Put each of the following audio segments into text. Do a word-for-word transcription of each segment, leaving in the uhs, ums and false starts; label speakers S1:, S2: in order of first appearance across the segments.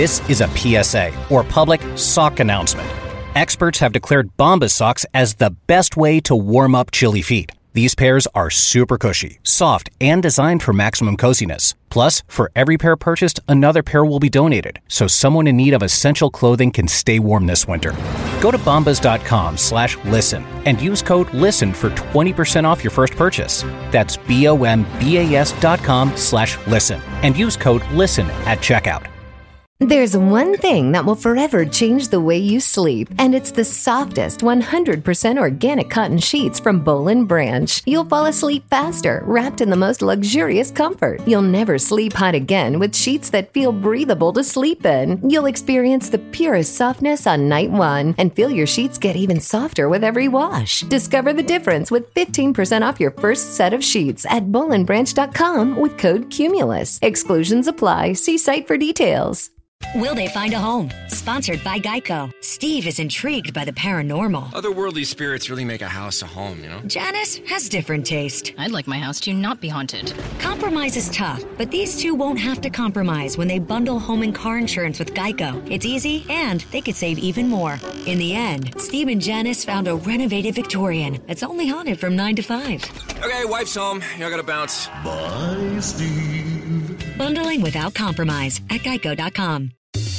S1: This is a P S A, or public sock announcement. Experts have declared Bombas socks as the best way to warm up chilly feet. These pairs are super cushy, soft, and designed for maximum coziness. Plus, for every pair purchased, another pair will be donated, so someone in need of essential clothing can stay warm this winter. Go to bombas.com slash listen and use code LISTEN for twenty percent off your first purchase. That's B-O-M-B-A-S dot com slash listen and use code LISTEN at checkout.
S2: There's one thing that will forever change the way you sleep, and it's the softest one hundred percent organic cotton sheets from Boll and Branch. You'll fall asleep faster, wrapped in the most luxurious comfort. You'll never sleep hot again with sheets that feel breathable to sleep in. You'll experience the purest softness on night one and feel your sheets get even softer with every wash. Discover the difference with fifteen percent off your first set of sheets at boll and branch dot com with code Cumulus. Exclusions apply. See site for details.
S3: Will they find a home? Sponsored by Geico. Steve is intrigued by the paranormal.
S4: Otherworldly spirits really make a house a home, you know?
S3: Janice has different taste.
S5: I'd like my house to not be haunted.
S3: Compromise is tough, but these two won't have to compromise when they bundle home and car insurance with Geico. It's easy, and they could save even more. In the end, Steve and Janice found a renovated Victorian that's only haunted from nine to five.
S4: Okay, wife's home. I gotta bounce.
S6: Bye, Steve.
S3: Bundling without compromise at geico dot com.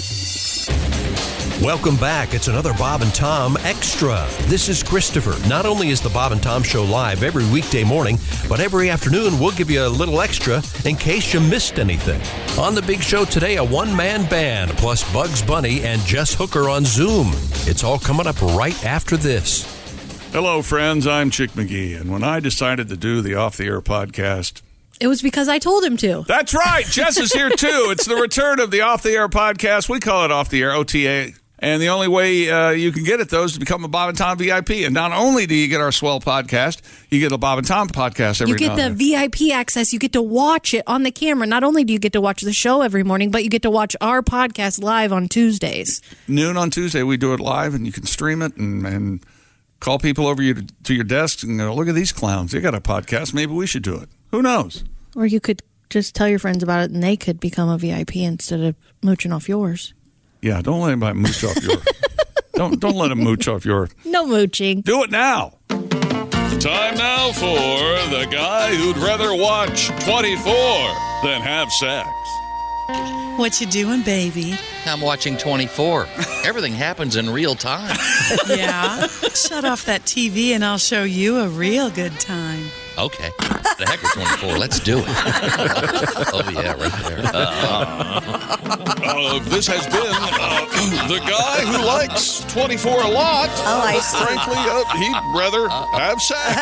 S7: Welcome back. It's another Bob and Tom Extra. This is Christopher. Not only is the Bob and Tom Show live every weekday morning, but every afternoon we'll give you a little extra in case you missed anything. On the big show today, a one-man band, plus Bugs Bunny and Jess Hooker on Zoom. It's all coming up right after this.
S8: Hello, friends. I'm Chick McGee, and when I decided to do the Off the Air podcast,
S9: it was because I told him to.
S8: That's right. Jess is here, too. It's the return of the Off the Air podcast. We call it Off the Air, O T A. And the only way uh, you can get it, though, is to become a Bob and Tom V I P. And not only do you get our swell podcast, you get a Bob and Tom podcast every
S9: You get the V I P access. You get to watch it on the camera. Not only do you get to watch the show every morning, but you get to watch our podcast live on Tuesdays.
S8: Noon on Tuesday, we do it live, and you can stream it and, and call people over you to, to your desks and go, look at these clowns. They got a podcast. Maybe we should do it. Who knows?
S9: Or you could just tell your friends about it, and they could become a V I P instead of mooching off yours.
S8: Yeah, don't let anybody mooch off your... Don't don't let them mooch off your...
S9: No mooching.
S8: Do it now. Time now for the guy who'd rather watch twenty-four than have sex.
S10: What you doing, baby?
S11: I'm watching twenty-four. Everything happens in real time.
S10: Yeah? Shut off that T V and I'll show you a real good time.
S11: Okay. The heck with twenty-four. Let's do it. Oh, yeah, right there. Uh,
S8: uh, this has been uh, the guy who likes twenty-four a lot.
S12: Oh, I see.
S8: Frankly, uh, he'd rather have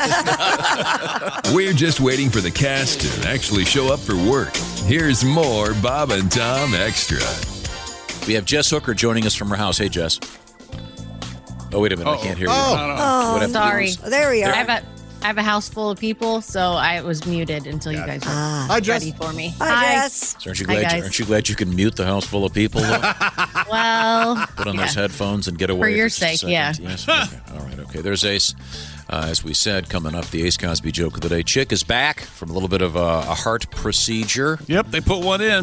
S8: sex.
S13: We're just waiting for the cast to actually show up for work. Here's more Bob and Tom Extra.
S14: We have Jess Hooker joining us from her house. Hey, Jess. Oh, wait a minute.
S12: Oh.
S14: I can't hear
S12: oh.
S14: you.
S12: No, no. Oh, sorry.
S15: There we are.
S12: I have a I have a house full of people, so I was muted until you guys were
S15: ah.
S12: Hi,
S15: Jess.
S12: ready for me.
S15: Hi,
S12: Hi.
S15: Jess.
S14: So aren't you
S12: Hi,
S14: glad?
S12: guys.
S14: You, aren't you glad you can mute the house full of people?
S12: Well,
S14: put on
S12: yeah.
S14: those headphones and get away
S12: for your
S14: just a
S12: sake. Yeah.
S14: Yes. Okay. All right. Okay. There's Ace. Uh, as we said, coming up, the Ace Cosby joke of the day. Chick is back from a little bit of a, a heart procedure.
S8: Yep, they put one in.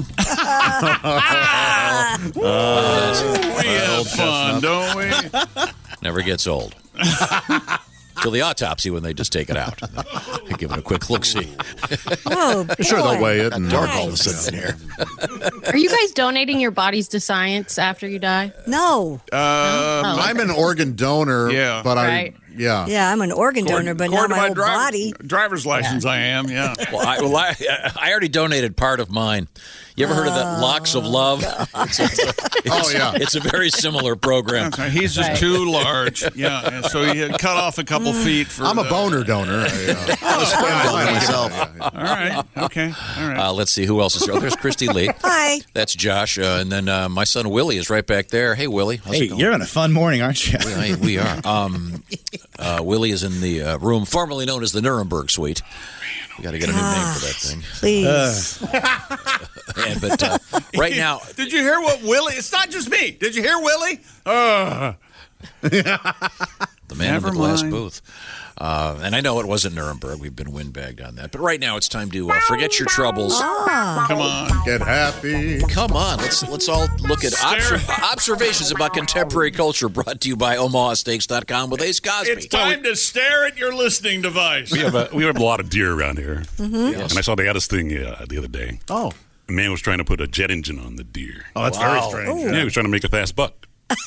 S14: uh,
S8: we have fun, don't we?
S14: Never gets old. Till the autopsy when they just take it out. Give it a quick look-see.
S15: Oh, boy.
S16: Sure, they'll weigh it. And
S14: dark
S15: nice.
S14: all of a sudden here.
S12: Are you guys donating your bodies to science after you die?
S15: No.
S8: Um,
S12: Oh.
S16: I'm an organ donor,
S8: Yeah.
S16: but
S12: Right.
S16: I, yeah.
S15: Yeah, I'm an organ donor, but not
S8: According to
S15: my
S8: my
S15: whole
S8: driver-
S15: body.
S8: driver's license, I am, yeah.
S14: Well, I, well I, I already donated part of mine. You ever heard of that Locks of Love? It's, it's, a, it's,
S16: Oh, yeah.
S14: It's a very similar program.
S8: He's just
S12: Right.
S8: too large. Yeah, and so he had cut off a couple feet for
S16: I'm a
S8: the-
S16: boner donor. I, uh,
S8: Oh,
S16: I
S8: right.
S16: myself.
S8: All right. Okay. All right.
S14: Uh, let's see who else is here. Oh, there's Christy Lee.
S15: Hi.
S14: That's Josh. Uh, and then uh, my son Willie is right back there. Hey, Willie. How's
S17: Hey,
S14: it going?
S17: you're having a fun morning, aren't you?
S14: we, we are. Um, uh, Willie is in the uh, room formerly known as the Nuremberg Suite. We got to get a new name for that thing.
S15: Please.
S14: And, but uh, right
S8: Did-
S14: now,
S8: Did you hear what Willie? It's not just me. Did you hear Willie? Uh,
S14: the man
S8: Never
S14: in the glass
S8: mind.
S14: booth. Uh, and I know it wasn't Nuremberg. We've been windbagged on that. But right now it's time to uh, forget your troubles.
S15: Ah.
S8: Come on.
S16: Get happy.
S14: Come on. Let's let's all look at obser- observations about contemporary culture brought to you by Omaha Steaks dot com with Ace Cosby.
S8: It's time to stare at your listening device.
S17: We have a, we have a lot of deer around here.
S15: Mm-hmm.
S14: Yes.
S17: And I saw they had this thing uh, the other day.
S16: Oh.
S17: A man was trying to put a jet engine on the deer.
S16: Oh, that's
S14: Wow.
S16: very strange.
S17: Yeah, he was trying to make a fast buck.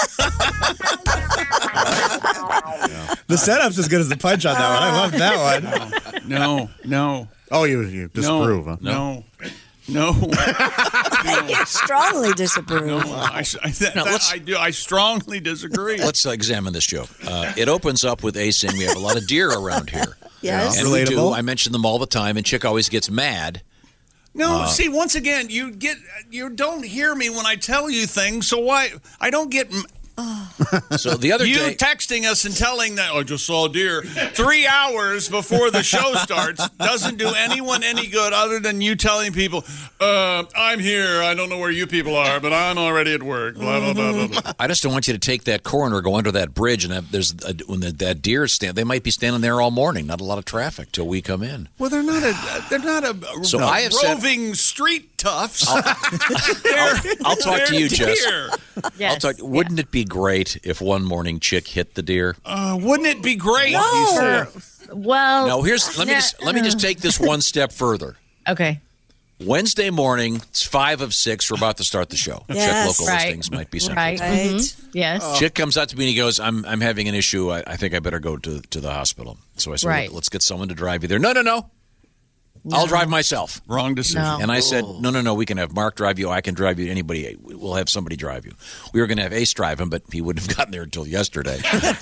S18: The setup's as good as the punch on that one. I love that one.
S8: No, no.
S16: Oh, you, you disapprove,
S8: no,
S16: huh?
S8: No. No. no.
S15: You strongly disapprove.
S8: No, I, I, that,
S14: Now,
S8: that-
S14: let's-
S8: I do. I strongly disagree.
S14: Let's uh, examine this joke. Uh, it opens up with Ace saying we have a lot of deer around here.
S15: Yes.
S14: And we do.
S18: Relatable.
S14: I mention them all the time, and Chick always gets mad.
S8: No,
S14: Uh,
S8: see, once again, you get you don't hear me when I tell you things, so why I don't get m-
S14: So the other
S8: you
S14: day,
S8: texting us and telling that oh, I just saw a deer three hours before the show starts doesn't do anyone any good other than you telling people, uh, I'm here. I don't know where you people are, but I'm already at work. Blah blah blah blah. blah.
S14: I just don't want you to take that corner, go under that bridge, and have, there's a, when the, that deer stand, they might be standing there all morning. Not a lot of traffic till we come in.
S8: Well, they're not a they're not a
S14: So
S8: no,
S14: I have said-
S8: roving street toughs.
S14: I'll,
S8: They're-
S14: I'll talk to
S8: they're
S14: you, Jess.
S8: deer.
S12: Yes.
S14: I'll talk. Wouldn't it be great if one morning Chick hit the deer?
S8: Uh, wouldn't it be great?
S12: No.
S8: He said.
S12: Well,
S14: Now here's let me just let me just take this one step further.
S12: Okay.
S14: Wednesday morning, it's five of six. We're about to start the show.
S15: Yes.
S14: Check local
S12: Right.
S14: listings might be something.
S12: Right.
S15: Right.
S12: Mhm. Yes.
S14: Chick comes out to me and he goes, I'm I'm having an issue. I, I think I better go to, to the hospital. So I said,
S12: Right.
S14: let's get someone to drive you there. No, no, no. I'll drive myself.
S8: Wrong decision.
S12: No.
S14: And I said, no, no, no, we can have Mark drive you. I can drive you. Anybody, we'll have somebody drive you. We were going to have Ace drive him, but he wouldn't have gotten there until yesterday.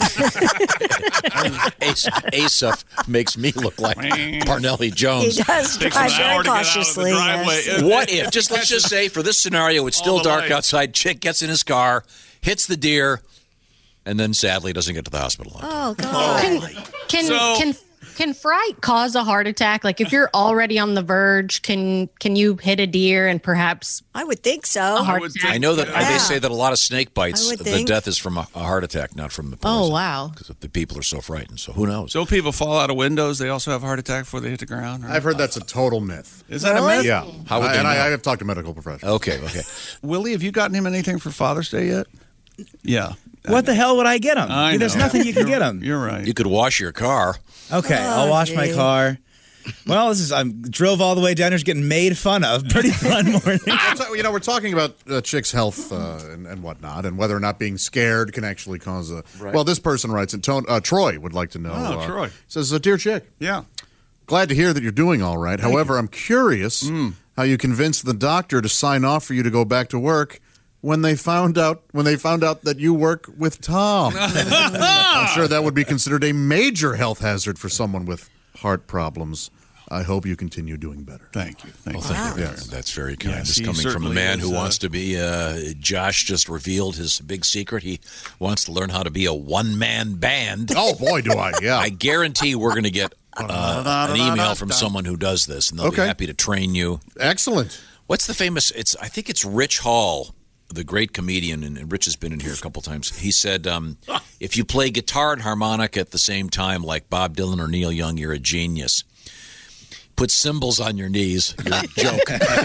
S14: Ace, Ace uh, makes me look like Parnelli Jones.
S15: He does
S8: Takes
S15: drive
S8: an hour
S15: very
S8: to get out of the
S15: cautiously.
S8: driveway.
S15: Yes.
S14: What if, just let's just say for this scenario, it's still
S8: All the
S14: dark
S8: lights.
S14: outside. Chick gets in his car, hits the deer, and then sadly doesn't get to the hospital.
S15: Oh, God.
S12: Can can
S8: So-
S12: can can fright cause a heart attack? Like if you're already on the verge, can can you hit a deer and perhaps
S15: I would think so.
S12: a heart
S8: would
S12: attack?
S14: I know that
S15: Yeah.
S14: they say that a lot of snake bites,
S15: I would
S14: the
S15: think.
S14: death is from a, a heart attack, not from the poison.
S12: Oh wow.
S14: Because the people are so frightened. So who knows?
S8: So people fall out of windows. They also have a heart attack before they hit the ground. Right?
S16: I've heard that's a total myth.
S8: Is that a
S15: Really?
S8: myth?
S16: Yeah.
S14: How would
S16: I,
S14: they
S16: and I,
S14: know?
S16: I have talked to medical professionals.
S14: Okay, okay.
S8: Willie, have you gotten him anything for Father's Day yet? Yeah.
S18: What the hell would I get him?
S8: I
S18: There's
S8: know.
S18: nothing you can
S8: You're-
S18: get him.
S8: You're right.
S14: You could wash your car.
S18: Okay, I'll
S15: Oh,
S18: wash my
S15: gee.
S18: car. Well, this is I drove all the way down here, just getting made fun of. Pretty fun morning.
S16: So, you know, we're talking about uh, chicks' health uh, and, and whatnot, and whether or not being scared can actually cause a.
S8: Right.
S16: Well, this person writes, and Tone, uh, Troy would like to know.
S8: Oh,
S16: uh,
S8: Troy.
S16: Says, uh, Dear Chick,
S8: Yeah.
S16: glad to hear that you're doing all right. However, I'm curious
S8: Mm.
S16: how you convinced the doctor to sign off for you to go back to work when they found out when they found out that you work with Tom. I'm sure that would be considered a major health hazard for someone with heart problems. I hope you continue doing better.
S8: Thank you. Thank
S14: Well,
S8: you.
S14: thank you.
S16: Yes.
S14: That's very kind.
S8: Yes,
S14: This
S8: he
S14: coming from a
S8: certainly
S14: man
S8: is,
S14: who
S8: uh,
S14: wants to be. Uh, Josh just revealed his big secret. He wants to learn how to be a one-man band.
S16: Oh boy, do I! Yeah,
S14: I guarantee we're going to get uh, an email from someone who does this, and they'll
S16: Okay.
S14: be happy to train you.
S16: Excellent.
S14: What's the famous? It's I think it's Rich Hall, the great comedian, and Rich has been in here a couple times. He said, um, if you play guitar and harmonica at the same time, like Bob Dylan or Neil Young, you're a genius. Put cymbals on your knees. You're a joke.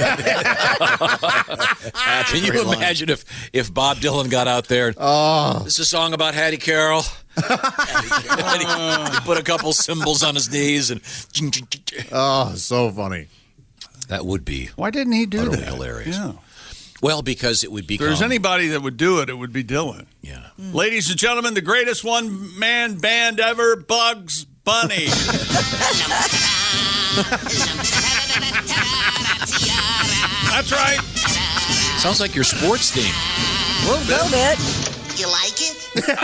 S14: Can you imagine if, if Bob Dylan got out there?
S16: Oh.
S14: This is a song about Hattie Carroll. And he, he put a couple cymbals on his knees, and
S16: Oh, so funny.
S14: that would be
S8: Why didn't he do
S14: utterly
S8: that?
S14: hilarious.
S8: Yeah.
S14: Well, because it would
S8: If
S14: become.
S8: there's anybody that would do it, it would be Dylan.
S14: Yeah.
S8: Ladies and gentlemen, the greatest one-man band ever, Bugs Bunny. That's right.
S14: Sounds like your sports team.
S15: A little bit.
S6: You like it?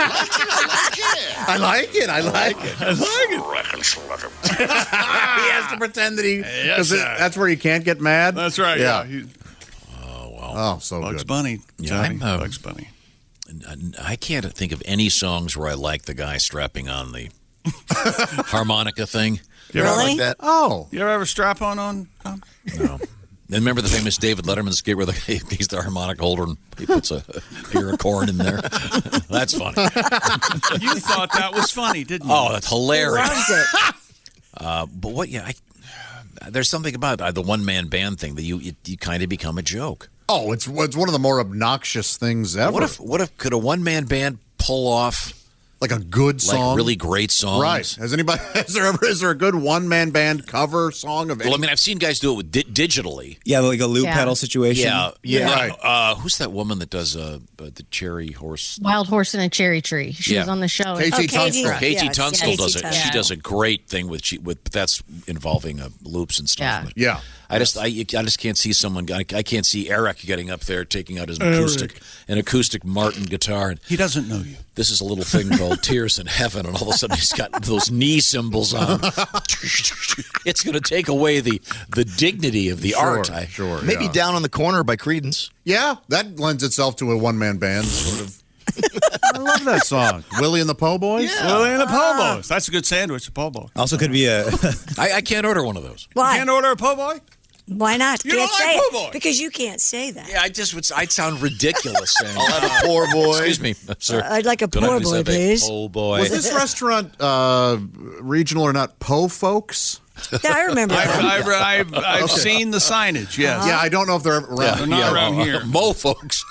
S6: I like it.
S16: I like it. I like it.
S8: I like it.
S16: He has to pretend that he.
S8: Yes,
S16: Because
S8: sir.
S16: that's where you can't get mad.
S8: That's right. Yeah.
S16: Yeah.
S8: He-
S16: Oh, so
S8: Bugs
S16: good.
S8: Bunny.
S14: Yeah,
S8: Johnny.
S14: I'm, um,
S8: Bugs Bunny.
S14: I can't think of any songs where I like the guy strapping on the harmonica thing.
S8: You ever
S15: Really?
S8: like that?
S16: Oh.
S8: You ever have a strap on on? Tom?
S14: No. And remember the famous David Letterman skit where the, he's the harmonica holder and he puts a, a ear of corn in there? That's funny.
S8: You thought that was funny, didn't you?
S14: Oh, that's hilarious.
S15: Loves it.
S14: Uh, but what? Yeah, I, there's something about uh, the one man band thing that you you, you kind of become a joke.
S16: Oh, it's it's one of the more obnoxious things ever.
S14: What if what if could a one man band pull off
S16: like a good song,
S14: like really great songs?
S16: Right? Has anybody? Is there ever? Is there a good one man band cover song of? Any?
S14: Well, I mean, I've seen guys do it with di- digitally.
S18: Yeah, like a loop
S12: Yeah.
S18: pedal situation.
S14: Yeah,
S16: Yeah.
S14: Right. Uh, who's that woman that does uh, uh, the cherry horse?
S12: Wild Horse in a Cherry Tree. She
S14: Yeah.
S12: was on the show.
S16: Katie
S15: Oh, Katie,
S16: Tunstall.
S14: Katie
S15: yes,
S14: Tunstall
S15: yes,
S14: does it.
S15: Katie
S14: She
S15: Tunstall.
S14: does a great thing with she with but that's involving uh, loops and stuff.
S12: Yeah.
S14: But
S16: Yeah.
S14: I just I, I just can't see someone. I, I can't see Eric getting up there taking out his acoustic an acoustic Martin guitar. And
S8: He doesn't know you.
S14: this is a little thing called Tears in Heaven, and all of a sudden he's got those knee cymbals on. It's going to take away the the dignity of the
S16: Sure,
S14: art. I,
S16: sure.
S19: Maybe
S16: yeah.
S19: Down on the Corner by Creedence.
S16: Yeah, that lends itself to a one man band. Sort of. I love that song. Willie and the Po' Boys.
S8: Willie and the Po' Boys. That's a good sandwich, a po' boy.
S18: Also could be a.
S14: I, I can't order one of those.
S15: Why?
S8: Can't order a po' boy?
S15: Why not?
S8: You
S15: can't
S8: don't like
S15: say
S8: po' boy?
S15: it because you can't say that.
S14: Yeah, I just would. I'd sound ridiculous saying.
S19: I'll have a poor boy.
S14: Excuse me, sir.
S15: Uh, I'd like a
S14: Could I
S15: poor
S14: please
S15: boy,
S14: have a
S15: please.
S14: Po' boy.
S16: Was this restaurant uh, regional or not? Po Folks.
S15: Yeah, I remember
S8: I've,
S15: that.
S8: I've, I've, I've seen the signage, yes.
S16: Yeah, I don't know if they're ever around.
S8: They're not around here.
S14: Mo folks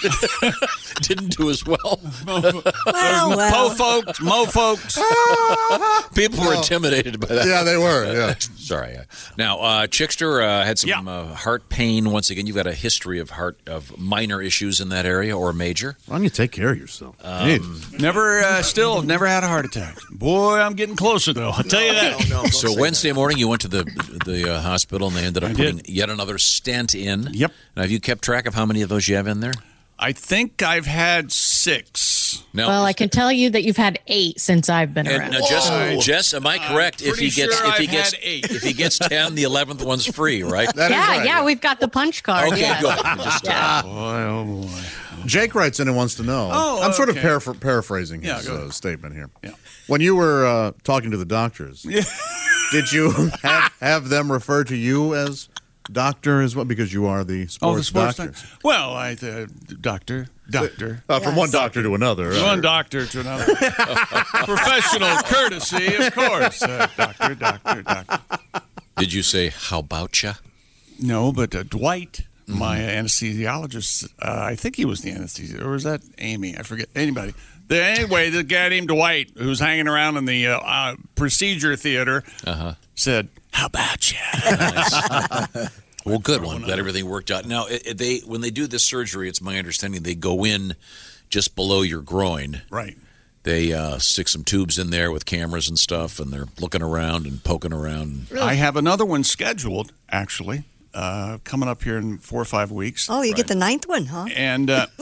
S14: didn't do as well.
S15: Well,
S8: Po
S15: well.
S8: folks, Mo folks.
S14: People were intimidated by that.
S16: Yeah, they were. Yeah.
S14: Sorry. Now, uh, Chickster uh, had some
S8: Yeah.
S14: uh, heart pain. Once again, you've got a history of heart of minor issues in that area or major.
S16: Why don't you take care of yourself?
S14: Um,
S8: Never, uh, still, never had a heart attack. Boy, I'm getting closer, though. I'll tell you that.
S19: No, don't
S14: so
S19: say
S14: Wednesday morning, you went to the the uh, hospital, and they ended up
S8: I
S14: putting
S8: did.
S14: yet another stent in.
S8: Yep.
S14: Now, have you kept track of how many of those you have in there?
S8: I think I've had six.
S14: No.
S12: Well, I can tell you that you've had eight since I've been
S14: And
S12: around.
S14: uh, Jess, Jess, am I correct? If
S8: pretty
S14: he gets
S8: sure
S14: if he
S8: I've
S14: gets
S8: had eight.
S14: if he gets ten, the eleventh one's free, right?
S16: That is
S12: yeah,
S16: right.
S12: yeah, we've got the punch card.
S14: Okay,
S12: yeah.
S14: good. You just, uh,
S8: Boy, oh boy.
S16: Jake writes in and wants to know.
S8: Oh,
S16: I'm sort of
S8: okay.
S16: paraphr- paraphrasing
S8: Yeah,
S16: his
S8: go
S16: uh,
S8: ahead.
S16: statement here.
S8: Yeah.
S16: When you were uh, talking to the doctors, did you have, have them refer to you as doctor as well? Because you are the sports,
S8: Oh, the sports
S16: doctor.
S8: doctor. Well, I, uh, doctor, doctor.
S16: Uh, from one doctor to another. right?
S8: One doctor to another. Professional courtesy, of course. Uh, doctor, doctor, doctor.
S14: did you say how about ya?
S8: No, but uh, Dwight, my anesthesiologist, uh, I think he was the anesthesiologist, or was that Amy? I forget. Anybody. The, anyway, the guy named Dwight, who's hanging around in the uh, uh, procedure theater,
S14: Uh-huh.
S8: said, "How about you?"
S14: Well, good one. Glad everything worked out. Now, it, it- they when they do this surgery, it's my understanding they go in just below your groin.
S8: Right.
S14: They uh, stick some tubes in there with cameras and stuff, and they're looking around and poking around.
S8: I have another one scheduled, actually, uh, coming up here in four or five weeks.
S15: Oh, you get the ninth one, huh?
S8: And uh,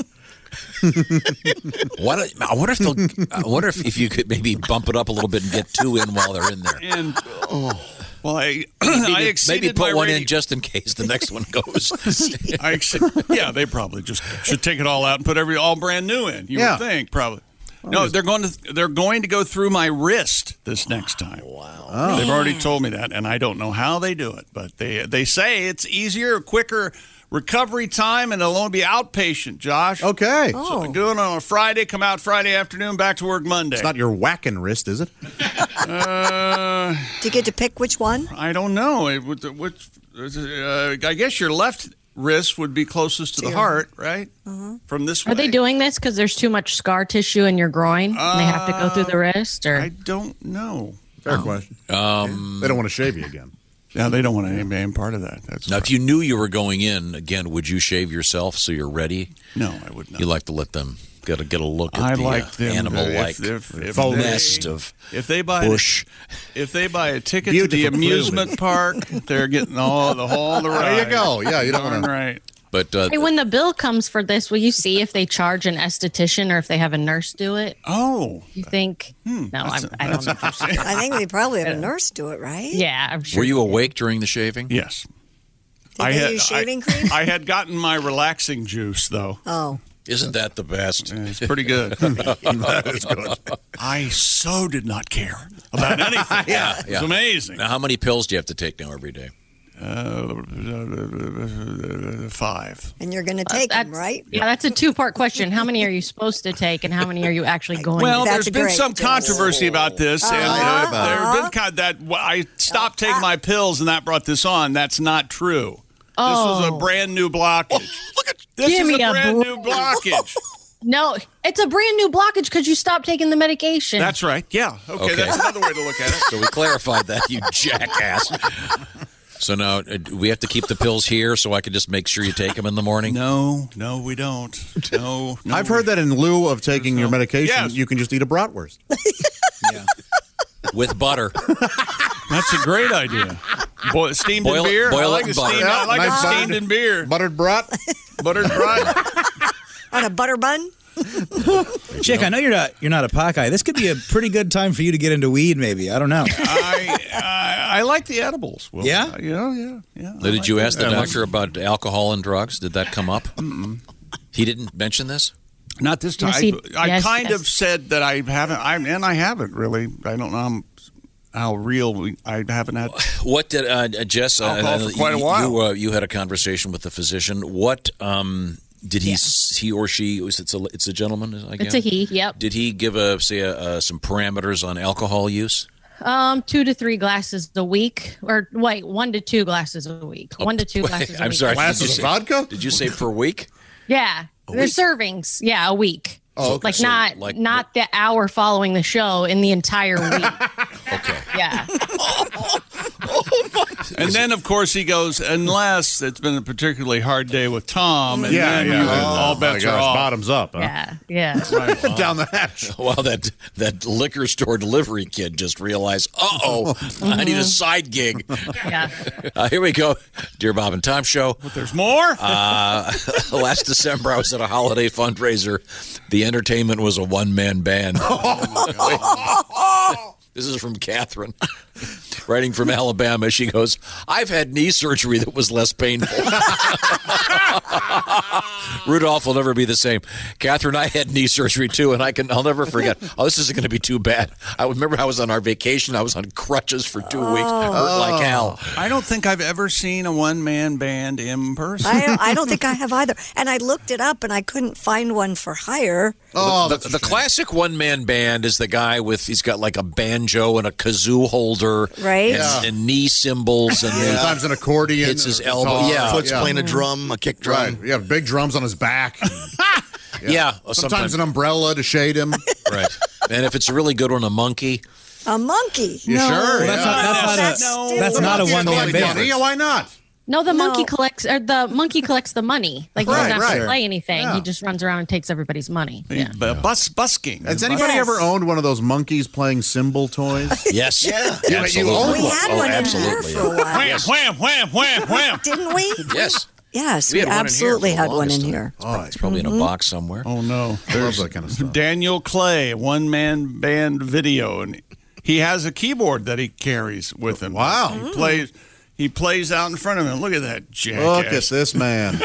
S14: Why don't, I wonder if they'll, I wonder if, if you could maybe bump it up a little bit and get two in while they're in there.
S8: and oh, well, I
S14: Maybe,
S8: I exceeded
S14: maybe put
S8: my
S14: one
S8: radi-
S14: in just in case the next one goes.
S8: I ex- yeah, they probably just should take it all out and put every all brand new in. You
S16: Yeah.
S8: would think probably. No, they're going to they're going to go through my wrist this next time. Wow, they've already told me that, and I don't know how they do it, but they they say it's easier, quicker recovery time, and it'll only be outpatient. Josh,
S16: Okay.
S8: so
S15: Oh.
S8: they do it on a Friday, come out Friday afternoon, back to work Monday.
S16: It's not your whacking wrist, is it?
S8: uh,
S15: Do you get to pick which one?
S8: I don't know. It, would- which uh, I guess your left wrist would be closest to the
S15: your-
S8: heart, right?
S15: Uh-huh.
S8: From this way.
S12: Are they doing this because there's too much scar tissue in your groin and they have to go through the wrist? Or
S8: I don't know.
S16: Fair question.
S14: Um,
S16: They don't want to shave you again.
S8: Yeah, they don't want any main part of that. That's
S14: now, if you knew you were going in again, would you shave yourself so you're ready?
S8: no, I would not.
S14: You like to let them get a get a look at
S8: I
S14: the
S8: like
S14: uh,
S8: them to-
S14: animal-like
S8: if- if- if
S14: faux
S8: they-
S14: nest of
S8: If they buy
S14: bush.
S8: if they buy a ticket to the
S16: Beautiful
S8: amusement park, they're getting all the all the
S16: There
S8: rides.
S16: you go. Yeah, you don't
S8: Darn
S16: want to.
S8: right.
S14: But uh,
S12: hey, when the bill comes for this, will you see if they charge an esthetician or if they have a nurse do it?
S8: Oh,
S12: You think? no,
S8: that's-
S12: I'm, I don't know.
S15: I think they probably have a nurse do it, right?
S12: Yeah, I'm sure.
S14: were you awake during the shaving?
S8: yes.
S15: Did
S8: I
S15: they
S8: had
S15: use
S8: I-
S15: shaving cream?
S8: I had gotten my relaxing juice though.
S15: Oh.
S14: Isn't that the best?
S8: It's pretty good.
S16: That is good.
S8: I so did not care about anything.
S14: Yeah,
S8: It's
S14: yeah.
S8: amazing.
S14: Now, how many pills do you have to take now every day?
S8: Uh, five.
S15: And you're going to take them, right?
S12: Yeah, that's a two-part question. How many are you supposed to take, and how many are you actually going
S8: Well,
S12: to?
S8: there's been some controversy about this, and uh, there have been kind that well, I stopped taking my pills, and that brought this on. That's not true.
S12: Oh.
S8: This was a brand new blockage. Look at this
S12: Give
S8: is
S12: me
S8: a
S12: a
S8: brand
S12: br-
S8: new blockage.
S12: No, it's a brand new blockage because you stopped taking the medication.
S8: That's right. Yeah. Okay,
S14: Okay.
S8: that's another way to look at it.
S14: So we clarified that, you jackass. So now, uh, do we have to keep the pills here so I can just make sure you take them in the morning?
S8: No, no, we don't. No, no
S16: I've heard that in lieu of taking your medication,
S8: Yes.
S16: you can just eat a bratwurst.
S14: With butter.
S8: That's a great idea. Boil, steamed
S14: Boil
S8: in
S14: it-
S8: beer.
S14: boil
S8: I
S14: it
S8: like
S14: in
S8: it
S14: butter.
S8: steamed. I like
S16: Nice
S8: it
S16: buttered-
S8: steamed in beer.
S16: Buttered brat.
S8: Buttered brat.
S15: On a butter bun?
S18: Chick, I know you're not you're not a pot guy. This could be a pretty good time for you to get into weed, maybe. I don't know.
S8: I, I I like the edibles. Will.
S18: Yeah?
S8: Yeah, yeah, yeah.
S14: Now, did you ask the
S8: Yeah, like-
S14: doctor about alcohol and drugs? Did that come up? Mm-mm. He didn't mention this?
S8: Not this time.
S12: Yes, he-
S8: I, I
S12: yes,
S8: kind
S12: yes.
S8: of said that I haven't, I, and I haven't really. I don't know how, how real we, I haven't had.
S14: What did uh, Jess? Uh,
S8: Alcohol for quite a
S14: you-
S8: while.
S14: You, uh, you had a conversation with the physician. What um, did he? s He or she? Was it's a it's a gentleman? I guess.
S12: It's a he. Yep.
S14: Did he give a say a, uh, some parameters on alcohol use?
S12: Um, two to three glasses a week, or wait, one to two glasses a week. One to two glasses a
S14: I'm
S12: week.
S14: sorry.
S16: Glasses
S14: did you
S16: of
S14: say,
S16: vodka?
S14: Did you say per week?
S12: Yeah, they're
S14: week?
S12: servings. Yeah, a week.
S14: Oh, okay.
S12: Like
S14: So,
S12: not
S14: like-
S12: not the hour following the show in the entire week.
S14: Okay.
S12: Yeah.
S8: And then, of course, he goes, unless it's been a particularly hard day with Tom, and
S16: Yeah,
S8: then
S16: yeah.
S8: you-
S16: Oh,
S8: all
S16: my
S8: bets are
S16: gosh,
S8: off.
S16: bottoms up. Huh?
S12: Yeah. Yeah.
S8: Right.
S16: Down the hatch.
S14: Well, that that liquor store delivery kid just realized, uh oh, I need a side gig.
S12: Yeah.
S14: Uh, here we go, Dear Bob and Tom Show.
S8: But there's more.
S14: Uh, last December, I was at a holiday fundraiser. The entertainment was a one man band. This is from Catherine, writing from Alabama. She goes, I've had knee surgery that was less painful. Rudolph will never be the same. Catherine, I had knee surgery too, and I can, I'll never forget. Oh, this isn't going to be too bad. I remember I was on our vacation. I was on crutches for two weeks. Hurt like hell.
S8: I don't think I've ever seen a one-man band in person.
S15: I, I don't think I have either. And I looked it up and I couldn't find one for hire.
S16: Oh,
S14: the,
S16: that's a
S14: the
S16: shame.
S14: classic one-man band is the guy with, he's got like a banjo and a kazoo holder.
S15: Right.
S14: And,
S16: Yeah.
S14: and knee cymbals. And
S16: Sometimes an accordion.
S14: hits his
S16: or
S14: elbow.
S16: guitar.
S14: Yeah.
S19: Foot's
S16: yeah.
S19: playing a drum, a kick drum.
S16: Right. You have big drums on his back.
S14: Yeah.
S16: Sometimes,
S14: sometimes-
S16: an umbrella to shade him.
S14: Right. And if it's a really good one, a monkey.
S15: A monkey.
S16: You
S15: no.
S16: sure?
S18: That's not, that's not
S15: That's
S18: a,
S15: stupid.
S18: that's not a
S16: Monkey
S18: one man
S16: collects
S18: band.
S16: money. Yeah, why not?
S12: No, the
S15: No.
S12: monkey collects, or the monkey collects the money. Like he
S16: Right,
S12: doesn't have
S16: right.
S12: to play anything.
S16: Yeah.
S12: He just runs around and takes everybody's money. Yeah.
S8: But bus busking.
S16: Has anybody
S15: Yes.
S16: ever owned one of those monkeys playing cymbal toys?
S14: Yes.
S19: Yeah.
S16: You- you
S14: Absolutely.
S16: own
S15: We had
S14: oh,
S15: one in here
S14: absolutely.
S15: for a while.
S8: Wham, wham, wham, wham, wham.
S15: Didn't we?
S14: Yes.
S15: Yes,
S14: We
S15: we,
S14: had one in here
S15: absolutely
S14: for the
S15: had one in
S14: longest time.
S15: here.
S16: Oh,
S14: It's probably in a box somewhere.
S8: Oh, no.
S16: I love that kind of stuff.
S8: Daniel Clay, one-man band video, and he has a keyboard that he carries with him.
S16: Wow.
S8: He plays He plays out in front of him. Look at that jackass.
S16: Look at this man.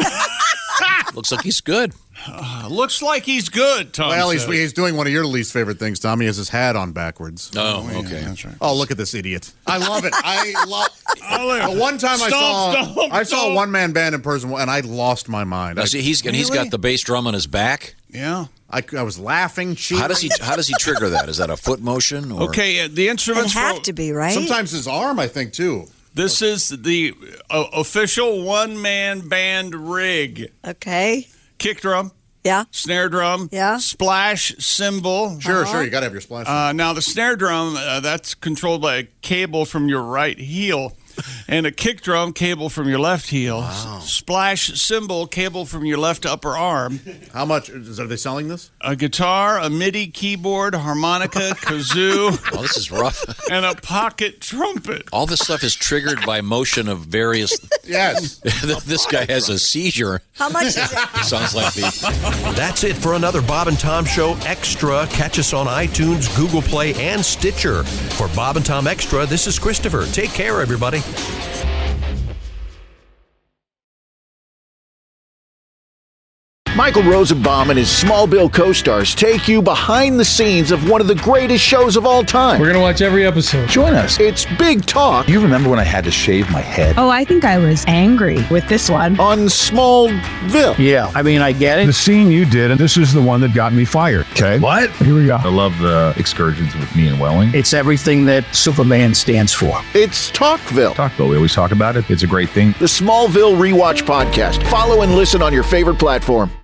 S14: Looks like he's good.
S8: Uh, looks like he's good, Tom
S16: Well, he's,
S8: says.
S16: he's doing one of your least favorite things, Tom. He has his hat on backwards.
S14: Oh,
S8: yeah,
S14: okay.
S8: that's right.
S16: Oh, look at this idiot. I love it. I love
S8: Oh,
S16: The one time I
S8: Stomp,
S16: saw
S8: stomp,
S16: I saw a
S8: stomp.
S16: one-man band in person, and I lost my mind.
S14: Now,
S16: I,
S14: see, he's and he's
S8: Really?
S14: got the bass drum on his back.
S8: Yeah.
S16: I, I was laughing, cheating.
S14: How does he how does he trigger that? Is that a foot motion? Or?
S8: Okay, uh, the
S15: It'd
S8: instruments.
S15: have
S8: for-
S15: to be, right?
S16: Sometimes his arm, I think, too.
S8: This is the uh, official one-man band rig.
S15: Okay.
S8: Kick drum,
S15: Yeah.
S8: snare drum,
S15: Yeah.
S8: splash cymbal.
S16: Sure, sure. You got to have your splash.
S8: Uh, now, the snare drum, uh, that's controlled by a cable from your right heel. And a kick drum, cable from your left heel.
S16: Wow.
S8: Splash cymbal, cable from your left upper arm.
S16: How much? Is, are they selling this?
S8: A guitar, a MIDI keyboard, harmonica, kazoo,
S14: Oh, this is rough.
S8: and a pocket trumpet.
S14: All this stuff is triggered by motion of various.
S16: Yes.
S14: This guy has a seizure.
S15: How much is it?
S14: Sounds like the.
S7: That's it for another Bob and Tom Show Extra. Catch us on iTunes, Google Play, and Stitcher. For Bob and Tom Extra, this is Christopher. Take care, everybody.
S20: Michael Rosenbaum and his Smallville co-stars take you behind the scenes of one of the greatest shows of all time.
S21: We're going to watch every episode.
S20: Join us. It's Big Talk.
S22: You remember when I had to shave my head?
S23: Oh, I think I was angry with this one.
S20: On Smallville.
S22: Yeah, I mean, I get it.
S24: The scene you did, and this is the one that got me fired. Okay.
S22: What?
S24: Here we go.
S22: I love the excursions with me and Welling.
S21: It's everything that Superman stands for.
S20: It's Talkville.
S22: Talkville, we always talk about it. It's a great thing.
S20: The Smallville Rewatch Podcast. Follow and listen on your favorite platform.